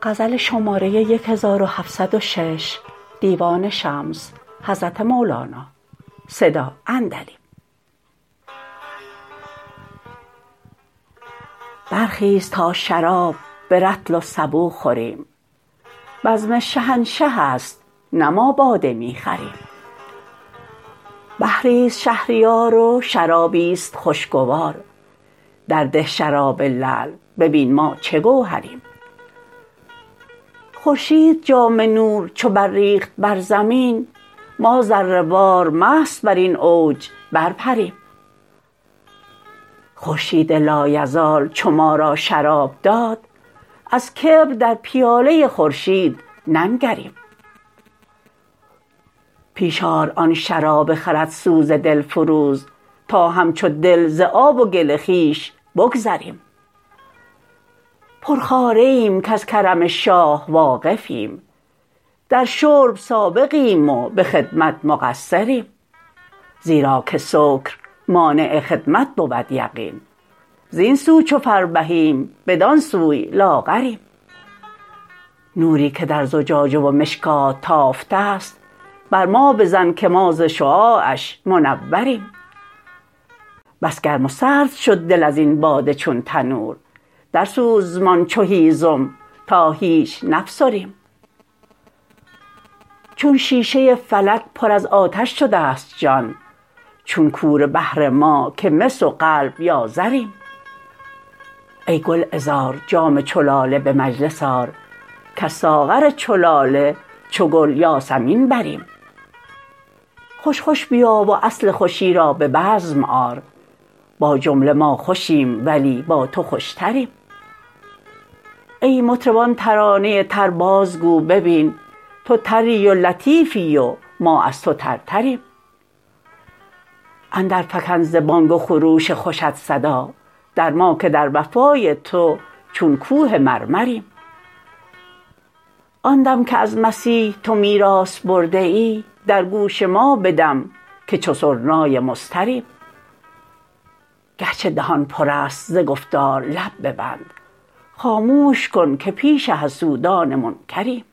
برخیز تا شراب به رطل و سبو خوریم، بزم شهنشه است نه ما باده می خوریم. بحریست شهریار و شرابیست خوشگوار، درده شراب لعل ببین ما چه گوهریم. خورشید جام نور چو برریخت بر زمین، ما ذره وار مست بر این اوج برپریم. خورشید لایزال چو ما را شراب داد، از کبر در پیاله خورشید ننگریم. پیش آر آن شراب خردسوز دلفروز، تا همچو دل ز آب و گل خویش بگذریم. پرخواره ایم کز کرم شاه واقفیم، در شرب سابقیم و به خدمت مقصریم. زیرا که سکر مانع خدمت بود یقین، زین سو چو فربهیم بدان سوی لاغریم. نوری که در زجاجه و مشکات تافته ست، بر ما بزن که ما ز شعاعش منوریم. بس گرم و سرد شد دل از این باده چون تنور، درسوزمان چو هیزم تا هیچ نفسریم. چون شیشه فلک پر از آتش شده ست جان، چون کوره بهر ما که مس و قلب یا زریم. ای گلعذار جام چو لاله به مجلس آر، کز ساغر چو لاله چو گل یاسمین بریم. خوش خوش بیا و اصل خوشی را به بزم آر، با جمله ما خوشیم ولی با تو خوشتریم. ای مطرب آن ترانه تر بازگو ببین، تو تری و لطیفی و ما از تو ترتریم. اندرفکن ز بانگ و خروش خوشت صدا، در ما که در وفای تو چون کوه مرمریم. آن دم که از مسیح تو میراث برده ای، در گوش ما بدم که چو سرنای مضطریم. گرچه دهان پر است ز گفتار لب ببند، خاموش کن که پیش حسودان منکریم.